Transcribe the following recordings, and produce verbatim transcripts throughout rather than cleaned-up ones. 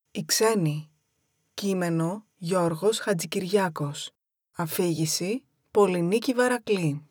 Οι ξένοι. Κείμενο Γιώργος Χατζικυριάκος. Αφήγηση Πολυνίκη Βαρακλή.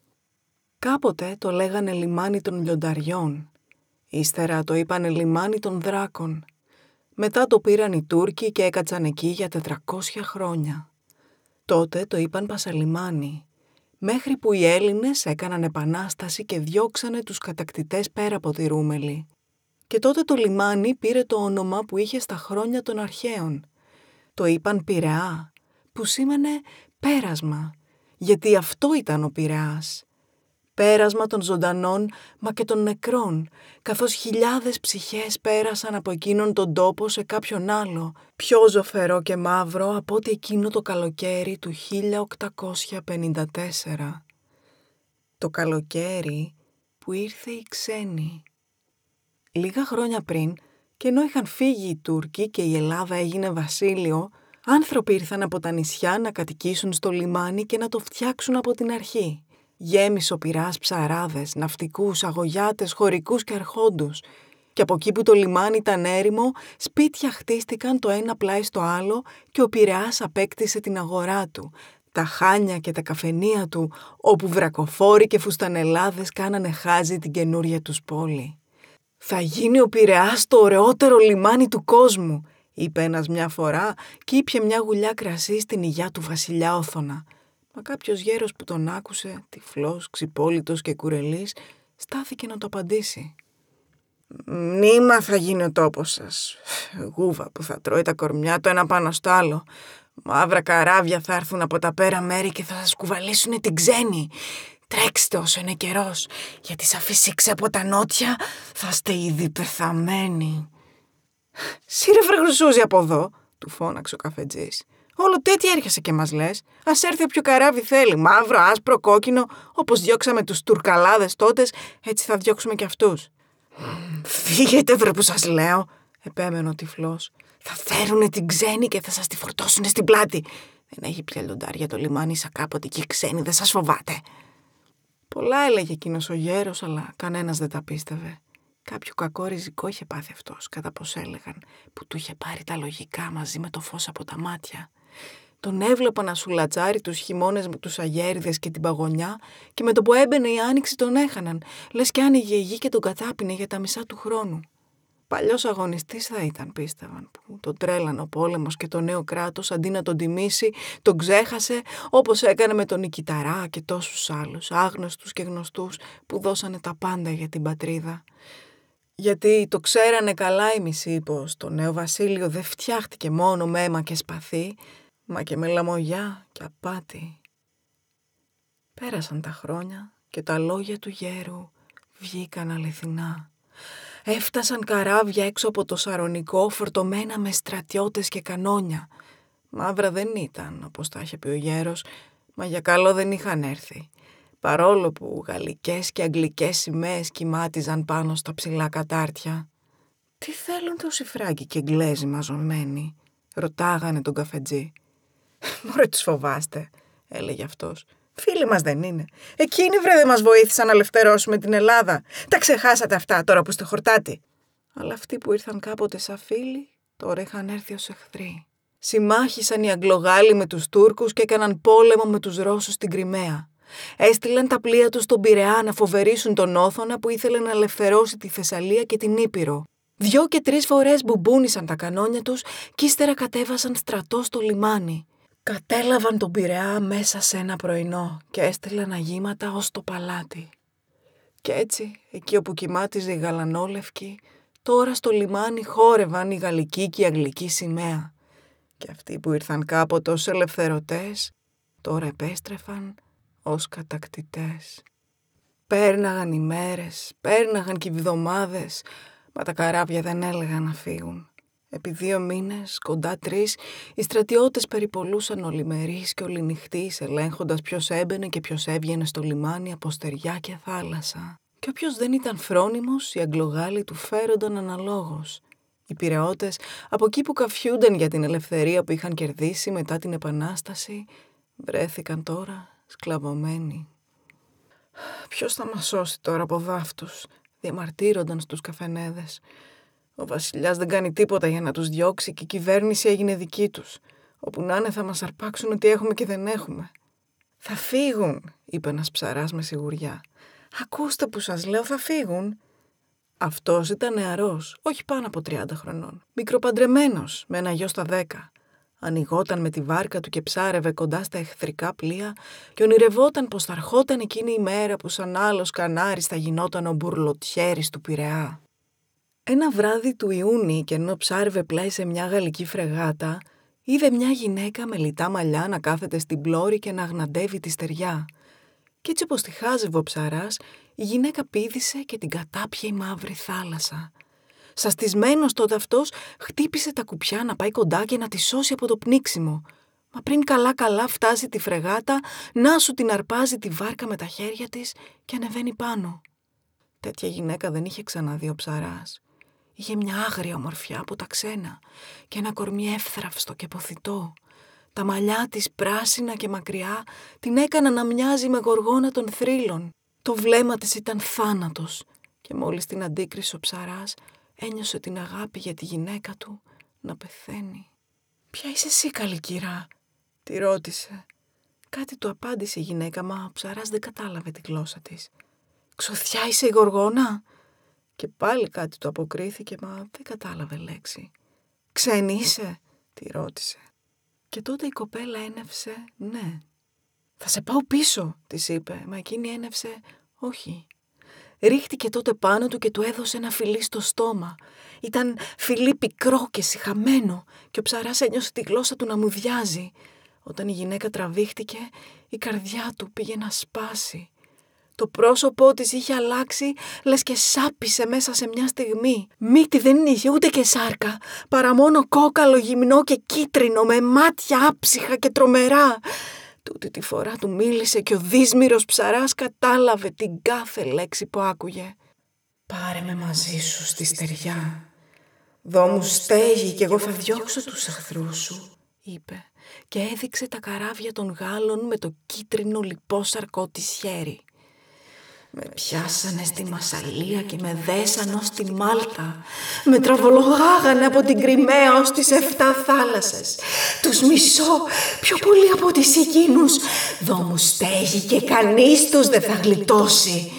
Κάποτε το λέγανε λιμάνι των λιονταριών. Ύστερα το είπανε λιμάνι των δράκων. Μετά το πήραν οι Τούρκοι και έκατσαν εκεί για τετρακόσια χρόνια. Τότε το είπαν Πασαλιμάνι, μέχρι που οι Έλληνες έκαναν επανάσταση και διώξανε τους κατακτητές πέρα από τη Ρούμελη. Και τότε το λιμάνι πήρε το όνομα που είχε στα χρόνια των αρχαίων. Το είπαν Πειραιά, που σήμαινε πέρασμα, γιατί αυτό ήταν ο Πειραιάς. Πέρασμα των ζωντανών μα και των νεκρών, καθώς χιλιάδες ψυχές πέρασαν από εκείνον τον τόπο σε κάποιον άλλο, πιο ζωφερό και μαύρο από ότι εκείνο το καλοκαίρι του χίλια οκτακόσια πενήντα τέσσερα. Το καλοκαίρι που ήρθε η ξένη. Λίγα χρόνια πριν, και ενώ είχαν φύγει οι Τούρκοι και η Ελλάδα έγινε βασίλειο, άνθρωποι ήρθαν από τα νησιά να κατοικήσουν στο λιμάνι και να το φτιάξουν από την αρχή. Γέμισε ο Πειραιάς ψαράδες, ναυτικούς, αγωγιάτες, χωρικούς και αρχόντους. Και από εκεί που το λιμάνι ήταν έρημο, σπίτια χτίστηκαν το ένα πλάι στο άλλο και ο Πειραιάς απέκτησε την αγορά του, τα χάνια και τα καφενεία του, όπου βρακοφόροι και φουστανελάδες κάνανε χάζι την καινούρια τους πόλη. «Θα γίνει ο Πειραιάς το ωραιότερο λιμάνι του κόσμου», είπε ένας μια φορά και ήπιε μια γουλιά κρασί στην υγειά του βασιλιά Όθωνα. Μα κάποιος γέρος που τον άκουσε, τυφλός, ξυπόλυτος και κουρελής, στάθηκε να το απαντήσει. «Μνήμα θα γίνει ο τόπος σας. Γούβα που θα τρώει τα κορμιά το ένα πάνω στο άλλο. Μαύρα καράβια θα έρθουν από τα πέρα μέρη και θα σας κουβαλήσουν την ξένη. Τρέξτε όσο είναι καιρός, γιατί σαν φυσήξε από τα νότια θα είστε ήδη πεθαμένοι». «Σύρε βρε Χρυσούζη από εδώ», του φώναξε ο καφετζής. «Όλο τέτοια έρχεσαι και μας λες. Ας έρθει όποιο καράβι θέλει, μαύρο, άσπρο, κόκκινο, όπως διώξαμε τους τουρκαλάδες τότες, έτσι θα διώξουμε κι αυτούς». «Φύγετε βρε που σας λέω», επέμενε ο τυφλός. «Θα φέρουνε την ξένη και θα σας τη φορτώσουνε στην πλάτη. Δεν έχει πια λιοντάρια το λιμάνι σαν κάποτε και η ξένη δεν σας φοβάται». Πολλά έλεγε εκείνος ο γέρος, αλλά κανένας δεν τα πίστευε. Κάποιο κακό ριζικό είχε πάθει αυτός, κατά πως έλεγαν, που του είχε πάρει τα λογικά μαζί με το φως από τα μάτια. Τον έβλεπα να σουλατσάρει τους χειμώνες με τους αγέριδες και την παγωνιά και με το που έμπαινε η άνοιξη τον έχαναν, λες και άνοιγε η γη και τον κατάπινε για τα μισά του χρόνου. Παλιός αγωνιστής θα ήταν, πίστευαν, που τον τρέλανε ο πόλεμος και το νέο κράτος αντί να τον τιμήσει, τον ξέχασε όπως έκανε με τον Νικηταρά και τόσους άλλους, άγνωστους και γνωστούς, που δώσανε τα πάντα για την πατρίδα. Γιατί το ξέρανε καλά οι μισοί πως το νέο βασίλειο δεν φτιάχτηκε μόνο με αίμα και σπαθί, μα και με λαμογιά και απάτη. Πέρασαν τα χρόνια και τα λόγια του γέρου βγήκαν αληθινά. Έφτασαν καράβια έξω από το Σαρονικό φορτωμένα με στρατιώτες και κανόνια. Μαύρα δεν ήταν, όπως τα είχε πει ο γέρος, μα για καλό δεν είχαν έρθει. Παρόλο που γαλλικές και αγγλικές σημαίες κυμάτιζαν πάνω στα ψηλά κατάρτια. «Τι θέλουν τόσοι Φράγκοι και Εγγλέζοι μαζωμένοι?» ρωτάγανε τον καφετζή. «Μωρέ τους φοβάστε», έλεγε αυτός. «Φίλοι μας δεν είναι. Εκείνοι βρε δεν μας βοήθησαν να ελευθερώσουμε την Ελλάδα. Τα ξεχάσατε αυτά τώρα που είστε χορτάτη». Αλλά αυτοί που ήρθαν κάποτε σαν φίλοι, τώρα είχαν έρθει ως εχθροί. Συμμάχησαν οι Αγγλογάλοι με τους Τούρκους και έκαναν πόλεμο με τους Ρώσους στην Κριμαία. Έστειλαν τα πλοία τους στον Πειραιά να φοβερήσουν τον Όθωνα που ήθελε να ελευθερώσει τη Θεσσαλία και την Ήπειρο. Δυο και τρεις φορές μπουμπούνισαν τα κανόνια τους κι ύστερα κατέβασαν στρατό στο λιμάνι. Κατέλαβαν τον Πειραιά μέσα σε ένα πρωινό και έστειλαν αγήματα ως το παλάτι. Κι έτσι, εκεί όπου κοιμάτιζε η γαλανόλευκη, τώρα στο λιμάνι χόρευαν η γαλλική και η αγγλική σημαία. Και αυτοί που ήρθαν κάποτε ως ελευθερωτές, τώρα επέστρεφαν ως κατακτητές. Πέρναγαν οι μέρες, πέρναγαν και οι εβδομάδες, μα τα καράβια δεν έλεγαν να φύγουν. Επί δύο μήνες, κοντά τρεις, οι στρατιώτες περιπολούσαν ολημερείς και ολινυχτείς, ελέγχοντας ποιος έμπαινε και ποιος έβγαινε στο λιμάνι από στεριά και θάλασσα. Και όποιος δεν ήταν φρόνιμος, οι Αγγλογάλοι του φέρονταν αναλόγως. Οι Πειραιώτες, από εκεί που καφιούνταν για την ελευθερία που είχαν κερδίσει μετά την Επανάσταση, βρέθηκαν τώρα σκλαβωμένοι. «Ποιος θα μας σώσει τώρα από δάφτους?» διαμαρτύρονταν στους καφενέδες. Ο βασιλιάς δεν κάνει τίποτα για να τους διώξει και η κυβέρνηση έγινε δική τους. Όπου να είναι θα μας αρπάξουν ό,τι έχουμε και δεν έχουμε. «Θα φύγουν», είπε ένας ψαράς με σιγουριά. «Ακούστε που σας λέω, θα φύγουν». Αυτός ήταν νεαρός, όχι πάνω από τριάντα χρονών. Μικροπαντρεμένος, με ένα γιο στα δέκα. Ανοιγόταν με τη βάρκα του και ψάρευε κοντά στα εχθρικά πλοία και ονειρευόταν πως θα ερχόταν εκείνη η μέρα που σαν άλλος κανάρης θα γινόταν ο μπουρλοτιέρης του Πειραιά. Ένα βράδυ του Ιούνιου, και ενώ ψάρευε πλάι σε μια γαλλική φρεγάτα, είδε μια γυναίκα με λιτά μαλλιά να κάθεται στην πλώρη και να αγναντεύει τη στεριά. Κι έτσι όπως τη χάζευε ο ψαράς, η γυναίκα πήδησε και την κατάπιε η μαύρη θάλασσα. Σαστισμένος τότε αυτός χτύπησε τα κουπιά να πάει κοντά και να τη σώσει από το πνίξιμο. Μα πριν καλά-καλά φτάσει τη φρεγάτα, να σου την αρπάζει τη βάρκα με τα χέρια της και ανεβαίνει πάνω. Τέτοια γυναίκα δεν είχε ξαναδεί ο ψαράς. Είχε μια άγρια ομορφιά από τα ξένα και ένα κορμί εύθραυστο και ποθητό. Τα μαλλιά της πράσινα και μακριά την έκαναν να μοιάζει με γοργόνα των θρύλων. Το βλέμμα της ήταν θάνατος και μόλις την αντίκρισε ο ψαράς, ένιωσε την αγάπη για τη γυναίκα του να πεθαίνει. «Ποια είσαι εσύ, καλή κυρά?» τη ρώτησε. Κάτι του απάντησε η γυναίκα, μα ο ψαράς δεν κατάλαβε τη γλώσσα της. «Ξωθιά είσαι η γοργόνα?» Και πάλι κάτι του αποκρίθηκε, μα δεν κατάλαβε λέξη. «Ξένη είσαι?» τη ρώτησε. Και τότε η κοπέλα ένευσε «ναι». «Θα σε πάω πίσω», της είπε, μα εκείνη ένευσε «όχι». Ρίχτηκε τότε πάνω του και του έδωσε ένα φιλί στο στόμα. Ήταν φιλί πικρό και σιχαμένο και ο ψαράς ένιωσε τη γλώσσα του να μουδιάζει. Όταν η γυναίκα τραβήχτηκε, η καρδιά του πήγε να σπάσει. Το πρόσωπό της είχε αλλάξει, λες και σάπισε μέσα σε μια στιγμή. Μύτη δεν είχε ούτε και σάρκα, παρά μόνο κόκαλο γυμνό και κίτρινο, με μάτια άψυχα και τρομερά. Τούτη τη φορά του μίλησε και ο δύσμυρος ψαράς κατάλαβε την κάθε λέξη που άκουγε. «Πάρε με μαζί σου στη στεριά. Δώ μου στέγη κι εγώ θα διώξω τους εχθρούς σου», είπε, και έδειξε τα καράβια των Γάλλων με το κίτρινο λιπόσαρκό της χέρι. «Με πιάσανε στη Μασσαλία και με δέσαν ως τη Μάλτα. Με τραβολογάγανε από την Κριμαία ως τις εφτά θάλασσες. Τους μισώ πιο πολύ από τις εκείνους. Δώ μου στέγη και κανείς τους δεν θα γλιτώσει».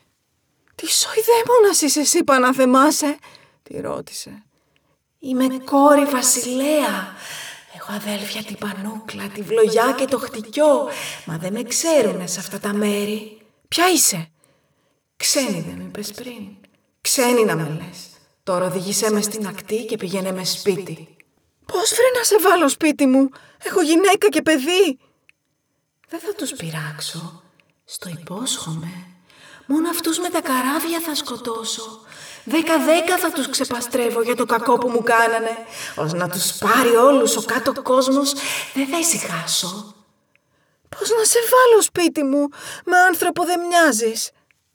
«Τι σοϊδέμονας είσαι εσύ, Παναθεμάσαι?» τη ρώτησε. «Είμαι κόρη βασιλέα. Έχω αδέλφια την Πανούκλα, τη Βλογιά και το Χτυκιό, μα δεν με ξέρουνε σε αυτά τα μέρη». «Ποια είσαι?» «Ξένη δεν με είπες πριν?» «Ξένη να με λες. Τώρα οδηγήσέ με στην ακτή και πηγαίνε με σπίτι». «Πώς βρε να σε βάλω σπίτι μου? Έχω γυναίκα και παιδί». «Δεν θα τους πειράξω. Στο υπόσχομαι. Μόνο αυτούς με τα καράβια θα σκοτώσω. Δέκα-δέκα θα τους ξεπαστρεύω για το κακό που μου κάνανε. Ως να τους πάρει όλους ο κάτω κόσμος, δεν θα ησυχάσω». «Πώς να σε βάλω σπίτι μου? Με άνθρωπο δεν μοιάζεις».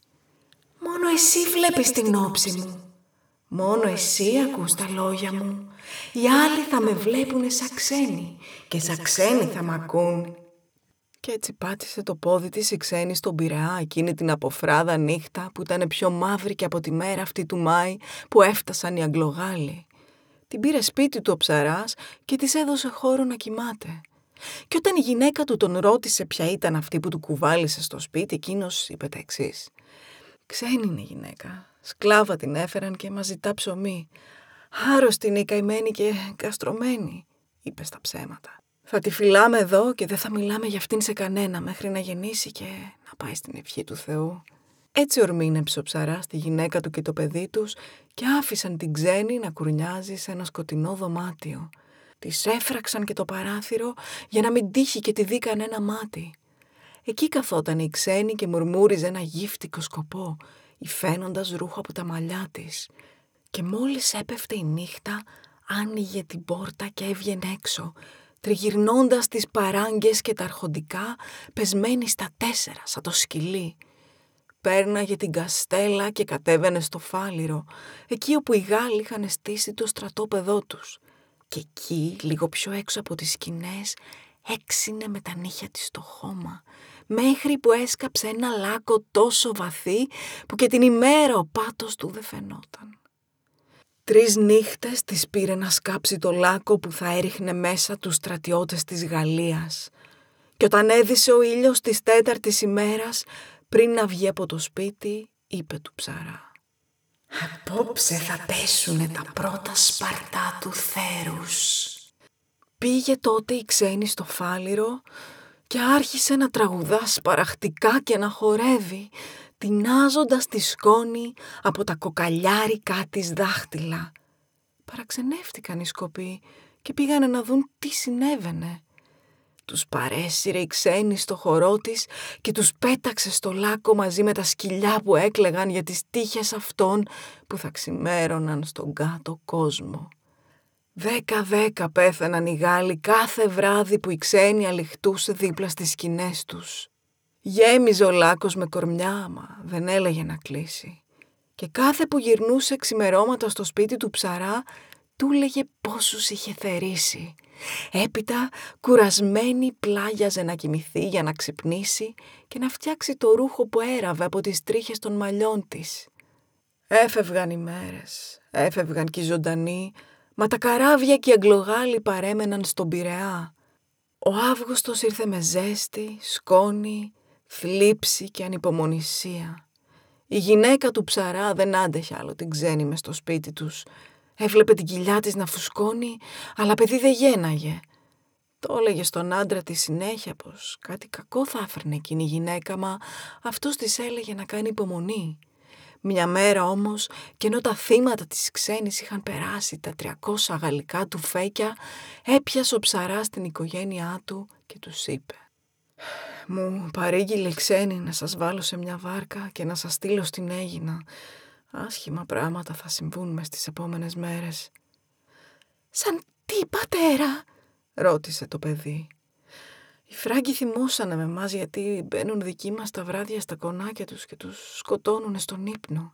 «Μόνο εσύ βλέπεις την όψη μου. Μόνο εσύ ακούς τα λόγια μου. Οι άλλοι θα με βλέπουνε σαν ξένη και σαν ξένοι θα μ' ακούν». Κι έτσι πάτησε το πόδι της η ξένη στον Πειραιά εκείνη την αποφράδα νύχτα που ήταν πιο μαύρη και από τη μέρα αυτή του Μάη που έφτασαν οι Αγγλογάλοι. Την πήρε σπίτι του ο ψαράς και της έδωσε χώρο να κοιμάται. Και όταν η γυναίκα του τον ρώτησε ποια ήταν αυτή που του κουβάλισε στο σπίτι, εκείνος είπε τα εξής. «Ξένη είναι η γυναίκα. Σκλάβα την έφεραν και μας ζητά ψωμί. Άρρωστη είναι η καημένη και καστρωμένη», είπε στα ψέματα. «Θα τη φυλάμε εδώ και δεν θα μιλάμε για αυτήν σε κανένα μέχρι να γεννήσει και να πάει στην ευχή του Θεού». Έτσι ορμήνεψε ο ψαράς τη γυναίκα του και το παιδί τους και άφησαν την ξένη να κουρνιάζει σε ένα σκοτεινό δωμάτιο. Της έφραξαν και το παράθυρο για να μην τύχει και τη δει κανένα μάτι. Εκεί καθόταν η ξένη και μουρμούριζε ένα γύφτικο σκοπό, υφαίνοντας ρούχο από τα μαλλιά της. Και μόλις έπεφτε η νύχτα, άνοιγε την πόρτα και έβγαινε έξω, τριγυρνώντας τις παράγκες και τα αρχοντικά, πεσμένη στα τέσσερα σαν το σκυλί. Πέρναγε την καστέλα και κατέβαινε στο Φάληρο, εκεί όπου οι Γάλλοι είχαν στήσει το στρατόπεδό τους. Και εκεί, λίγο πιο έξω από τις σκηνές, έξινε με τα νύχια της το χώμα, μέχρι που έσκαψε ένα λάκκο τόσο βαθύ που και την ημέρα ο πάτος του δεν φαινόταν. Τρεις νύχτες της πήρε να σκάψει το λάκκο που θα έριχνε μέσα τους στρατιώτες της Γαλλίας. Και όταν έδισε ο ήλιος της τέταρτης ημέρας, πριν να βγει από το σπίτι, είπε του ψαρά: «Απόψε θα πέσουνε τα πρώτα σπαρτά του θέρους». Πήγε τότε η ξένη στο φάληρο και άρχισε να τραγουδά σπαραχτικά και να χορεύει, τεινάζοντας τη σκόνη από τα κοκαλιάρικα της δάχτυλα. Παραξενεύτηκαν οι σκοποί και πήγανε να δουν τι συνέβαινε. Τους παρέσυρε η ξένη στο χορό της και τους πέταξε στο λάκκο μαζί με τα σκυλιά που έκλαιγαν για τις τύχες αυτών που θα ξημέρωναν στον κάτω κόσμο. Δέκα-δέκα πέθαναν οι Γάλλοι κάθε βράδυ που η ξένη αληχτούσε δίπλα στις σκηνές τους. Γέμιζε ο λάκκος με κορμιά, μα δεν έλεγε να κλείσει. Και κάθε που γυρνούσε ξημερώματα στο σπίτι του ψαρά, του λέγε πόσους είχε θερήσει. Έπειτα, κουρασμένη, πλάγιαζε να κοιμηθεί για να ξυπνήσει και να φτιάξει το ρούχο που έραβε από τις τρίχες των μαλλιών της. Έφευγαν οι μέρες, έφευγαν και οι ζωντανοί, μα τα καράβια και οι Αγγλογάλοι παρέμεναν στον Πειραιά. Ο Αύγουστος ήρθε με ζέστη, σκόνη, θλίψη και ανυπομονησία. Η γυναίκα του ψαρά δεν άντεχε άλλο την ξένη μες στο σπίτι τους. Έβλεπε την κοιλιά της να φουσκώνει, αλλά παιδί δεν γέναγε. Το έλεγε στον άντρα της συνέχεια πως κάτι κακό θα έφερνε εκείνη η γυναίκα, μα αυτός της έλεγε να κάνει υπομονή. Μια μέρα όμως, και ενώ τα θύματα της ξένης είχαν περάσει τα τριακόσια γαλλικά του φέκια, έπιασε ο ψαράς την οικογένειά του και τους είπε: «Μου παρήγγειλε η ξένη να σας βάλω σε μια βάρκα και να σας στείλω στην Αίγινα. Άσχημα πράγματα θα συμβούν μες τις επόμενες μέρες». «Σαν τι, πατέρα?» ρώτησε το παιδί. «Οι Φράγκοι θυμώσανε με εμάς γιατί μπαίνουν δικοί μας τα βράδια στα κονάκια τους και τους σκοτώνουνε στον ύπνο».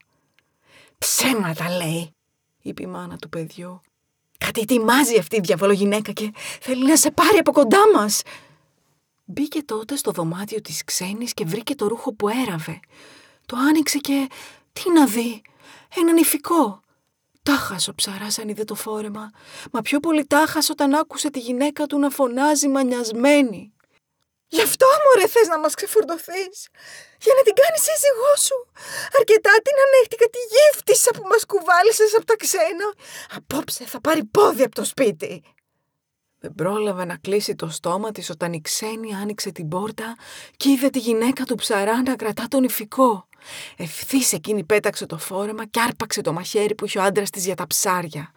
«Ψέματα λέει», είπε η μάνα του παιδιού. «Κάτι ετοιμάζει αυτή η διαβολογυναίκα και θέλει να σε πάρει από κοντά μας». Μπήκε τότε στο δωμάτιο της ξένης και βρήκε το ρούχο που έραβε. Το άνοιξε και τι να δει, ένα νηφικό. Τάχασε ο ψαράς αν είδε το φόρεμα, μα πιο πολύ τάχασε όταν άκουσε τη γυναίκα του να φωνάζει μανιασμένη. «Γι' αυτό, μωρέ, θες να μας ξεφορτωθείς, για να την κάνεις σύζυγό σου. Αρκετά την ανέχτηκα τη γύφτισσα που μας κουβάλισες από τα ξένα. Απόψε θα πάρει πόδι από το σπίτι». Δεν πρόλαβε να κλείσει το στόμα της όταν η ξένη άνοιξε την πόρτα και είδε τη γυναίκα του ψαρά να κρατά τον νηφικό. Ευθύς εκείνη πέταξε το φόρεμα και άρπαξε το μαχαίρι που είχε ο άντρας της για τα ψάρια.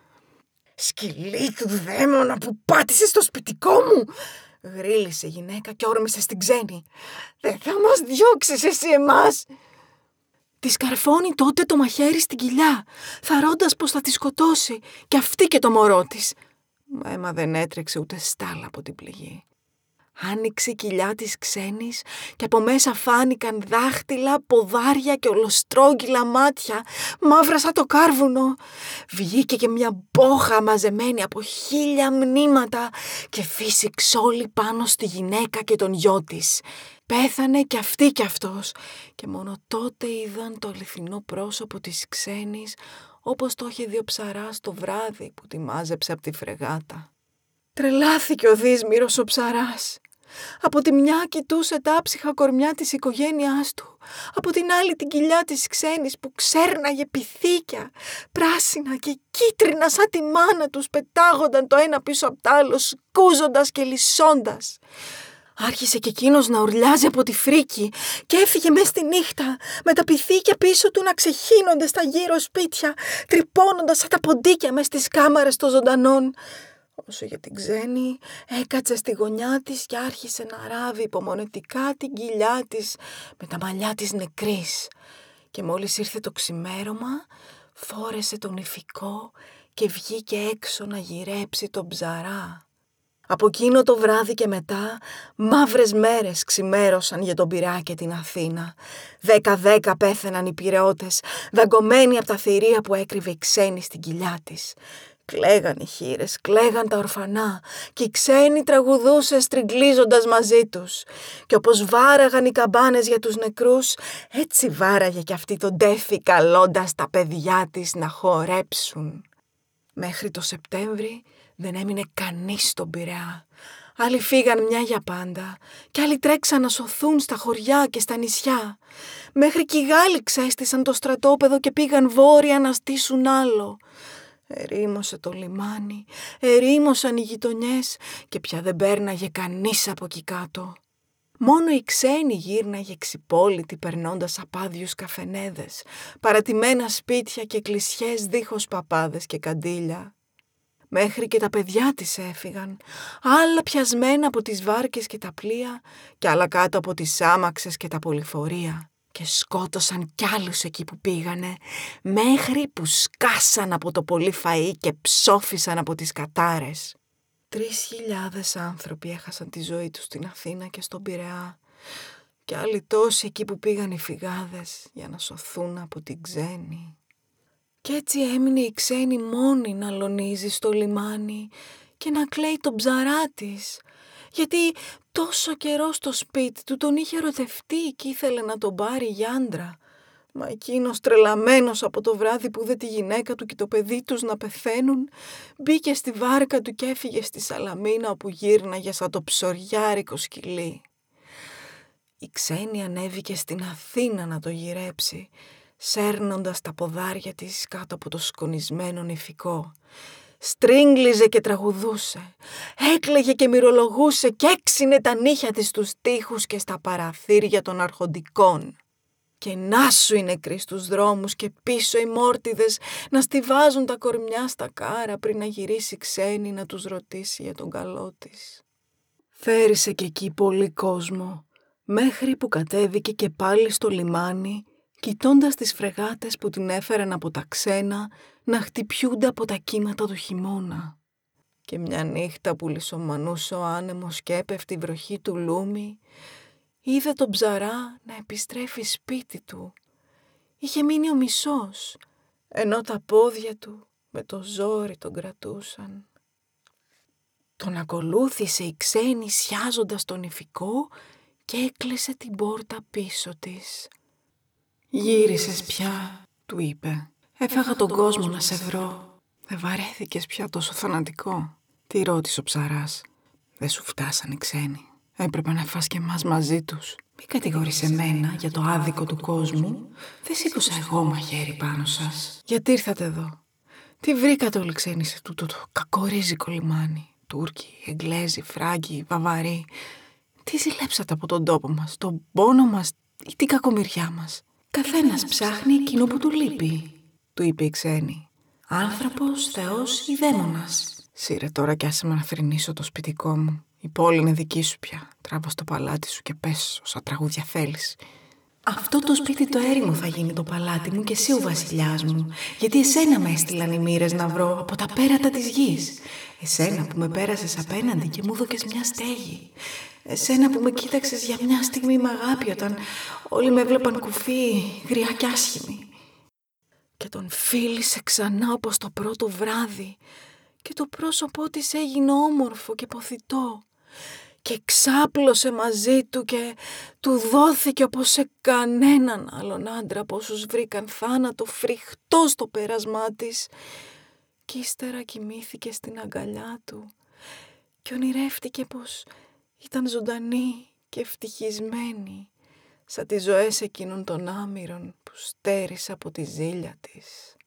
«Σκυλί του δαίμονα που πάτησε στο σπιτικό μου!» γρίλησε η γυναίκα και όρμησε στην ξένη. «Δεν θα μας διώξεις εσύ εμάς!» Τη καρφώνει τότε το μαχαίρι στην κοιλιά, θαρώντας πως θα τη σκοτώσει και αυτή και το μωρό της. Μα αίμα δεν έτρεξε ούτε στάλα από την πληγή. Άνοιξε η κοιλιά της ξένης και από μέσα φάνηκαν δάχτυλα, ποδάρια και ολοστρόγγυλα μάτια, μαύρα σαν το κάρβουνο. Βγήκε και μια μπόχα μαζεμένη από χίλια μνήματα και φύσηξε όλη πάνω στη γυναίκα και τον γιο της. Πέθανε κι αυτή κι αυτός και μόνο τότε είδαν το αληθινό πρόσωπο της ξένης, όπως το είχε δει ο ψαράς το βράδυ που τη μάζεψε από τη φρεγάτα. Τρελάθηκε ο δύσμυρος ο ψαράς. Από τη μια κοιτούσε τα άψυχα κορμιά της οικογένειάς του, από την άλλη την κοιλιά της ξένης που ξέρναγε πυθίκια, πράσινα και κίτρινα σαν τη μάνα τους πετάγονταν το ένα πίσω απ' τ' άλλο, σκούζοντας και λυσσώντας. Άρχισε και εκείνος να ουρλιάζει από τη φρίκη και έφυγε μες στη νύχτα με τα πυθίκια πίσω του να ξεχύνονται στα γύρω σπίτια, τρυπώνοντας σαν τα ποντίκια μες στις κάμαρες των ζωντανών. Όσο για την ξένη, έκατσε στη γωνιά της και άρχισε να ράβει υπομονετικά την κοιλιά της με τα μαλλιά της νεκρής. Και μόλις ήρθε το ξημέρωμα, φόρεσε τον νηφικό και βγήκε έξω να γυρέψει τον ψαρά. Από εκείνο το βράδυ και μετά, μαύρες μέρες ξημέρωσαν για τον Πειραιά και την Αθήνα. Δέκα-δέκα πέθαιναν οι Πειραιώτες, δαγκωμένοι από τα θηρία που έκρυβε η ξένη στην κοιλιά της. Κλαίγαν οι χήρες, κλαίγαν τα ορφανά και η ξένη τραγουδούσε στριγκλίζοντας μαζί τους. Και όπως βάραγαν οι καμπάνες για τους νεκρούς, έτσι βάραγε κι αυτή τον τέφι καλώντας τα παιδιά της να χορέψουν. Μέχρι το Σεπτέμβρη δεν έμεινε κανείς στον Πειραιά. Άλλοι φύγαν μια για πάντα και άλλοι τρέξαν να σωθούν στα χωριά και στα νησιά. Μέχρι και οι Γάλλοι ξέστησαν το στρατόπεδο και πήγαν βόρεια να στήσουν άλλο. Ερήμωσε το λιμάνι, ερήμωσαν οι γειτονιές και πια δεν πέρναγε κανείς από εκεί κάτω. Μόνο η ξένη γύρναγε ξυπόλυτη περνώντας απάδιους καφενέδες, παρατημένα σπίτια και εκκλησιές δίχως παπάδες και καντήλια. Μέχρι και τα παιδιά της έφυγαν, άλλα πιασμένα από τις βάρκες και τα πλοία και άλλα κάτω από τις άμαξες και τα πολυφορία. Και σκότωσαν κι άλλους εκεί που πήγανε, μέχρι που σκάσαν από το πολύ φαΐ και ψόφισαν από τις κατάρες. Τρεις χιλιάδες άνθρωποι έχασαν τη ζωή τους στην Αθήνα και στον Πειραιά και άλλοι τόσοι εκεί που πήγαν οι φυγάδες για να σωθούν από την ξένη. Κι έτσι έμεινε η ξένη μόνη να λονίζει στο λιμάνι και να κλαίει τον ψαρά της, γιατί τόσο καιρό στο σπίτι του τον είχε ερωτευτεί και ήθελε να τον πάρει για άντρα. Μα εκείνος τρελαμένος από το βράδυ που είδε τη γυναίκα του και το παιδί τους να πεθαίνουν, μπήκε στη βάρκα του και έφυγε στη Σαλαμίνα όπου γύρναγε σαν το ψωριάρικο σκυλί. Η ξένη ανέβηκε στην Αθήνα να το γυρέψει, σέρνοντας τα ποδάρια της κάτω από το σκονισμένο νηφικό. Στρίγγλιζε και τραγουδούσε, έκλαιγε και μυρολογούσε και έξινε τα νύχια της στους τοίχους και στα παραθύρια των αρχοντικών. Και να σου οι νεκροί στους δρόμους και πίσω οι μόρτιδες να στιβάζουν τα κορμιά στα κάρα πριν να γυρίσει ξένη να τους ρωτήσει για τον καλό της. Θέρισε και εκεί πολύ κόσμο, μέχρι που κατέβηκε και πάλι στο λιμάνι, κοιτώντας τις φρεγάτες που την έφεραν από τα ξένα να χτυπιούνται από τα κύματα του χειμώνα. Και μια νύχτα που λησομανούσε ο άνεμος και έπεφτε η βροχή του λούμι, είδε τον ψαρά να επιστρέφει σπίτι του. Είχε μείνει ο μισός, ενώ τα πόδια του με το ζόρι τον κρατούσαν. Τον ακολούθησε η ξένη σιάζοντας τον νηφικό και έκλεισε την πόρτα πίσω της. «Γύρισες πια», του είπε. «Έφαγα τον κόσμο να σε βρω. Δεν βαρέθηκες πια τόσο θανατικό?» Τι ρώτησε ο ψαράς. «Δεν σου φτάσαν οι ξένοι. Έπρεπε να φας και εμάς μαζί τους. Μη κατηγορείς εμένα για το άδικο του κόσμου. Δεν σήκωσα εγώ μαχαίρι πάνω σας. Γιατί ήρθατε εδώ? Τι βρήκατε όλοι ξένοι σε τούτο το κακορίζικο λιμάνι? Τούρκοι, Εγγλέζοι, Φράγκοι, Βαβαροί. Τι ζηλέψατε από τον τόπο μας, τον πόνο μας ή την κακομοιριά μας? Καθένας ψάχνει εκείνο που του λείπει», του είπε η ξένη. «Άνθρωπος, θεός ή δαίμονας?» «Σύρε τώρα κι άσε με να θρηνήσω το σπιτικό μου. Η πόλη είναι δική σου πια. Τράβα στο παλάτι σου και πες όσα τραγούδια θέλεις». «Αυτό το σπίτι το έρημο θα γίνει το παλάτι μου και εσύ ο βασιλιάς μου, γιατί εσένα με έστειλαν οι μοίρες να βρω από τα πέρατα της γης. Εσένα που με πέρασες απέναντι και μου δώκες μια στέγη. Εσένα που με κοίταξες για μια στιγμή με αγάπη όταν όλοι με βλέπαν κουφή, γριά κι άσχημη». Και τον φίλησε ξανά όπως το πρώτο βράδυ και το πρόσωπό της έγινε όμορφο και ποθητό και ξάπλωσε μαζί του και του δόθηκε όπως σε κανέναν άλλον άντρα από όσους βρήκαν θάνατο φρικτό στο πέρασμά της, και ύστερα κοιμήθηκε στην αγκαλιά του και ονειρεύτηκε πως ήταν ζωντανή και ευτυχισμένη σαν τις ζωές εκείνων των άμυρων που στέρισε από τη ζήλια της.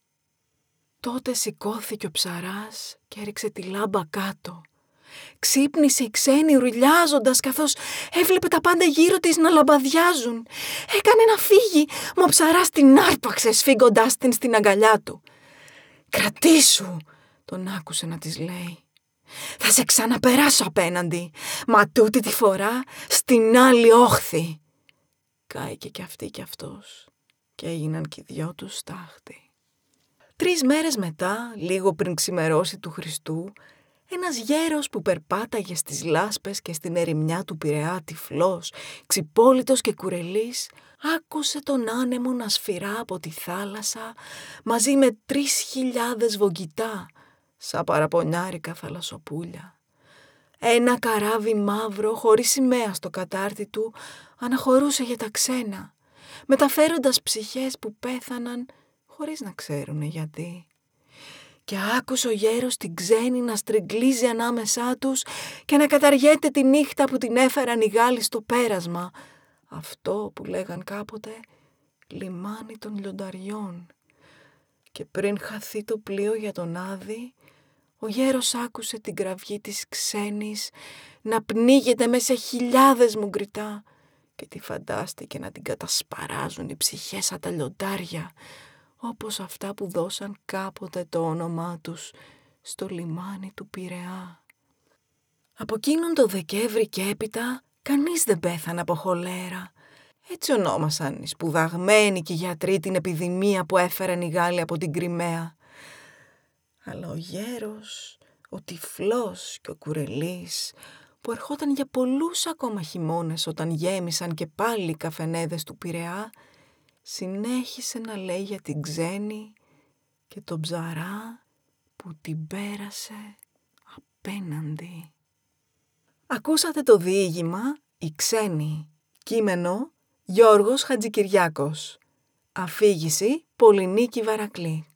Τότε σηκώθηκε ο ψαράς και έριξε τη λάμπα κάτω. Ξύπνησε η ξένη ρουλιάζοντας καθώς έβλεπε τα πάντα γύρω της να λαμπαδιάζουν. Έκανε να φύγει, μα ο ψαράς την άρπαξε σφίγγοντάς την στην αγκαλιά του. «Κρατήσου», τον άκουσε να της λέει. «Θα σε ξαναπεράσω απέναντι, μα τούτη τη φορά στην άλλη όχθη». Κάηκε κι αυτή κι αυτός και έγιναν κι οι δυο τους στάχτη. Τρεις μέρες μετά, λίγο πριν ξημερώσει του Χριστού, ένας γέρος που περπάταγε στις λάσπες και στην ερημιά του Πειραιά τυφλός, ξυπόλυτος και κουρελής, άκουσε τον άνεμο να σφυρά από τη θάλασσα μαζί με τρεις χιλιάδες βογγητά, σαν παραπονιάρικα θαλασσοπούλια. Ένα καράβι μαύρο χωρίς σημαία στο κατάρτι του αναχωρούσε για τα ξένα, μεταφέροντας ψυχές που πέθαναν χωρίς να ξέρουνε γιατί. και άκουσε ο γέρος την ξένη να στριγκλίζει ανάμεσά τους και να καταργέται τη νύχτα που την έφεραν οι Γάλλοι στο πέρασμα, αυτό που λέγαν κάποτε λιμάνι των λιονταριών. Και πριν χαθεί το πλοίο για τον Άδη, ο γέρος άκουσε την κραυγή της ξένης να πνίγεται μέσα σε χιλιάδες μουγκριτά και τη φαντάστηκε να την κατασπαράζουν οι ψυχές σαν τα λιοντάρια, όπως αυτά που δώσαν κάποτε το όνομά τους στο λιμάνι του Πειραιά. Από εκείνον το Δεκέμβρη και έπειτα κανείς δεν πέθανε από χολέρα. Έτσι ονόμασαν οι σπουδαγμένοι και οι γιατροί την επιδημία που έφεραν οι Γάλλοι από την Κριμαία. Αλλά ο γέρος, ο τυφλός και ο κουρελής, που ερχόταν για πολλούς ακόμα χειμώνες όταν γέμισαν και πάλι οι καφενέδες του Πειραιά, συνέχισε να λέει για την ξένη και τον ψαρά που την πέρασε απέναντι. Ακούσατε το διήγημα «Η ξένη». Κείμενο Γιώργος Χατζικυριάκος. Αφήγηση Πολυνίκη Βαρακλή.